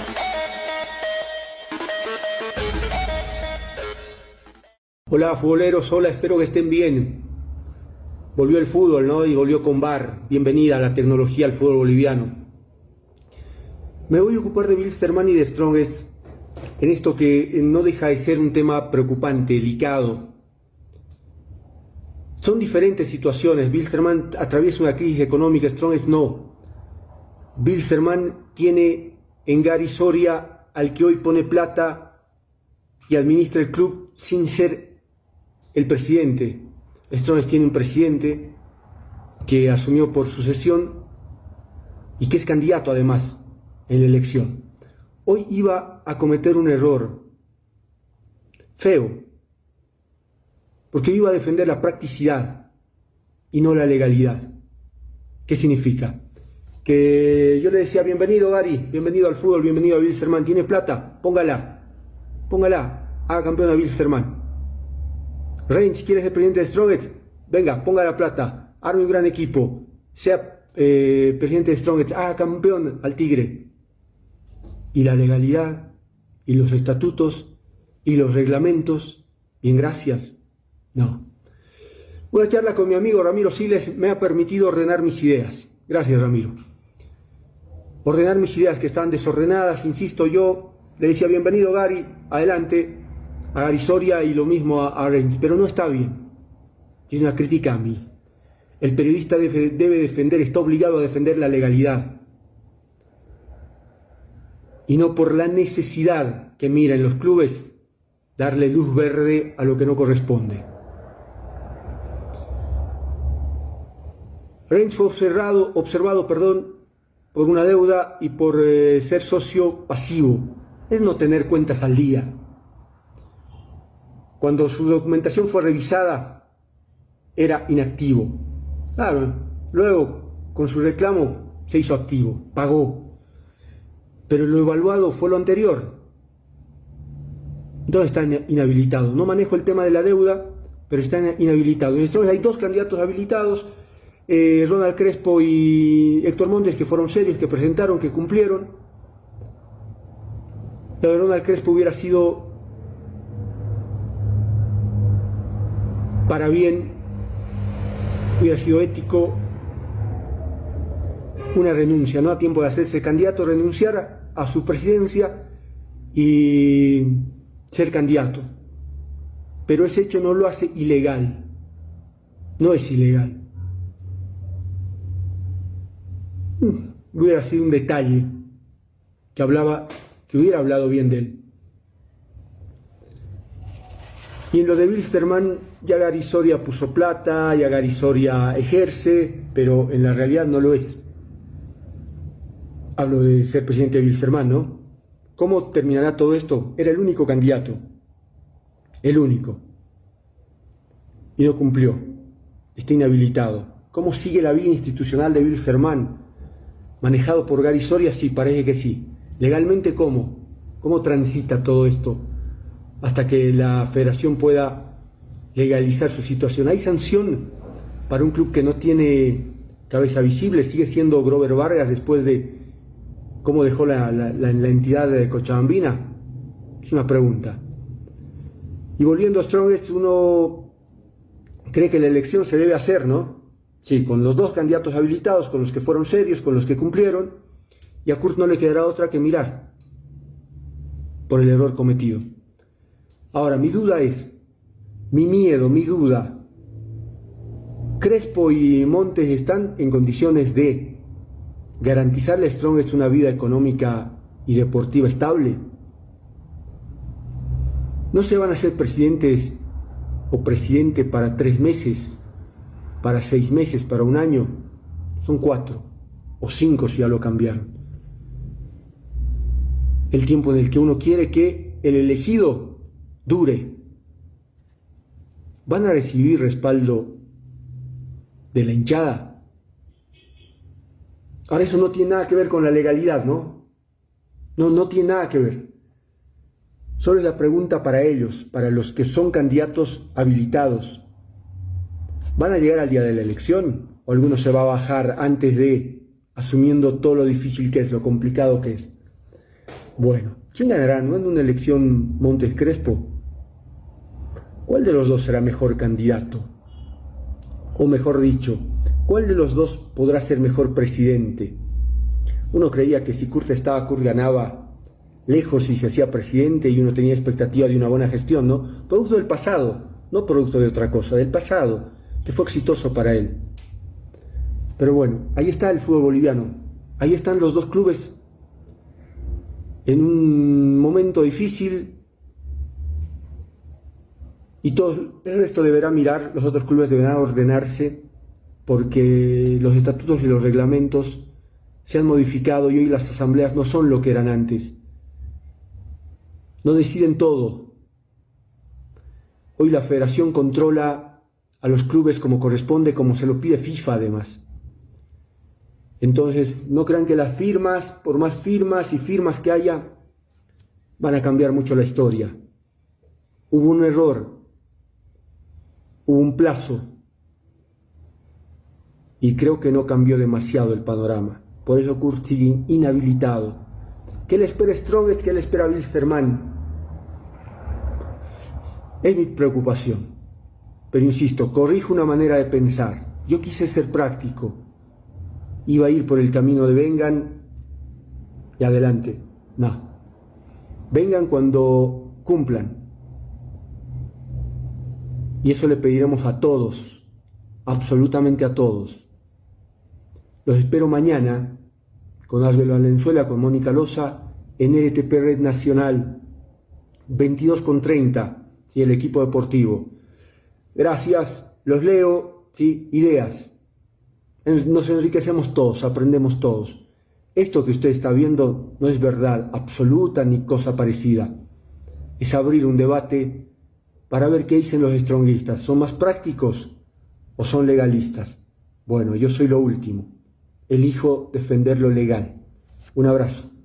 Hola futboleros, hola, espero que estén bien. Volvió el fútbol, ¿no? Y volvió con VAR. Bienvenida a la tecnología al fútbol boliviano. Me voy a ocupar de Wilstermann y de Strongest en esto que no deja de ser un tema preocupante, delicado. Son diferentes situaciones. Wilstermann atraviesa una crisis económica, Strongest no. Wilstermann tiene en Gary Soria al que hoy pone plata y administra el club sin ser el presidente. Strongest tiene un presidente que asumió por sucesión y que es candidato además en la elección. Hoy iba a cometer un error feo, porque iba a defender la practicidad y no la legalidad. ¿Qué significa? Que yo le decía, bienvenido Gary, bienvenido al fútbol, bienvenido a Wilstermann, ¿tiene plata? Póngala, haga campeón a Wilstermann. Reigns, ¿quieres ser presidente de Strongest? Venga, ponga la plata, arme un gran equipo, sea presidente de Strongest, haga campeón al Tigre. Y la legalidad, y los estatutos, y los reglamentos, bien, gracias, no. Una charla con mi amigo Ramiro Siles me ha permitido ordenar mis ideas. Gracias, Ramiro. Ordenar mis ideas que estaban desordenadas, insisto, yo le decía bienvenido Gary, adelante, a Gary Soria y lo mismo a Reigns, pero no está bien. Es una crítica a mí. El periodista debe defender, está obligado a defender la legalidad. Y no por la necesidad que mira en los clubes, darle luz verde a lo que no corresponde. Reigns fue observado por una deuda y por ser socio pasivo. Es no tener cuentas al día. Cuando su documentación fue revisada, era inactivo. Claro, luego, con su reclamo, se hizo activo, pagó. Pero lo evaluado fue lo anterior. Entonces está inhabilitado. No manejo el tema de la deuda, pero está inhabilitado. Entonces hay dos candidatos habilitados, Ronald Crespo y Héctor Montes, que fueron serios, que presentaron, que cumplieron. Lo de Ronald Crespo hubiera sido para bien, hubiera sido ético, una renuncia, no a tiempo de hacerse candidato, renunciar a su presidencia y ser candidato. Pero ese hecho no lo hace ilegal, no es ilegal. Hubiera sido un detalle que hubiera hablado bien de él. Y en lo de Wilstermann, ya Gary Soria puso plata, ya Gary Soria ejerce, pero en la realidad no lo es. Hablo de ser presidente de Wilstermann, ¿no? ¿Cómo terminará todo esto? Era el único candidato, el único. Y no cumplió, está inhabilitado. ¿Cómo sigue la vida institucional de Wilstermann? ¿Manejado por Gary Soria? Sí, parece que sí. ¿Legalmente cómo? ¿Cómo transita todo esto? Hasta que la federación pueda legalizar su situación. ¿Hay sanción para un club que no tiene cabeza visible? ¿Sigue siendo Grover Vargas después de cómo dejó la entidad de Cochabambina? Es una pregunta. Y volviendo a Strongest, uno cree que la elección se debe hacer, ¿no? Sí, con los dos candidatos habilitados, con los que fueron serios, con los que cumplieron, y a Kurt no le quedará otra que mirar por el error cometido. Ahora, mi duda es, mi miedo, mi duda, ¿Crespo y Montes están en condiciones de garantizarle a Strongest una vida económica y deportiva estable? No se van a ser presidentes o presidente para 3 meses, para 6 meses, para un año. Son 4 o 5 si ya lo cambiaron. El tiempo en el que uno quiere que el elegido dure. ¿Van a recibir respaldo de la hinchada? Ahora, eso no tiene nada que ver con la legalidad, ¿no? No tiene nada que ver. Solo es la pregunta para ellos, para los que son candidatos habilitados. ¿Van a llegar al día de la elección? ¿O alguno se va a bajar antes de, asumiendo todo lo difícil que es, lo complicado que es? Bueno, ¿quién ganará? ¿No en una elección Montes Crespo? ¿Cuál de los dos será mejor candidato? O mejor dicho, ¿cuál de los dos podrá ser mejor presidente? Uno creía que si Kurt estaba, Kurt ganaba lejos y se hacía presidente y uno tenía expectativa de una buena gestión, ¿no? Producto del pasado, no producto de otra cosa, del pasado, que fue exitoso para él. Pero bueno, ahí está el fútbol boliviano, ahí están los dos clubes en un momento difícil y todo el resto deberá mirar, los otros clubes deberán ordenarse porque los estatutos y los reglamentos se han modificado y hoy las asambleas no son lo que eran antes. No deciden todo. Hoy la federación controla a los clubes como corresponde, como se lo pide FIFA además. Entonces, no crean que las firmas, por más firmas y firmas que haya, van a cambiar mucho la historia. Hubo un error, hubo un plazo, y creo que no cambió demasiado el panorama. Por eso Kurt sigue inhabilitado. ¿Qué le espera Strongest? ¿Qué le espera Wilstermann? Es mi preocupación. Pero insisto, corrijo una manera de pensar. Yo quise ser práctico. Iba a ir por el camino de vengan y adelante. No. Vengan cuando cumplan. Y eso le pediremos a todos, absolutamente a todos. Los espero mañana con Asbel Valenzuela, con Mónica Loza, en RTP Red Nacional, 22:30, ¿sí? El equipo deportivo. Gracias, los leo, ¿sí? Ideas. Nos enriquecemos todos, aprendemos todos. Esto que usted está viendo no es verdad absoluta ni cosa parecida. Es abrir un debate para ver qué dicen los stronguistas. ¿Son más prácticos o son legalistas? Bueno, yo soy lo último. Elijo defender lo legal. Un abrazo.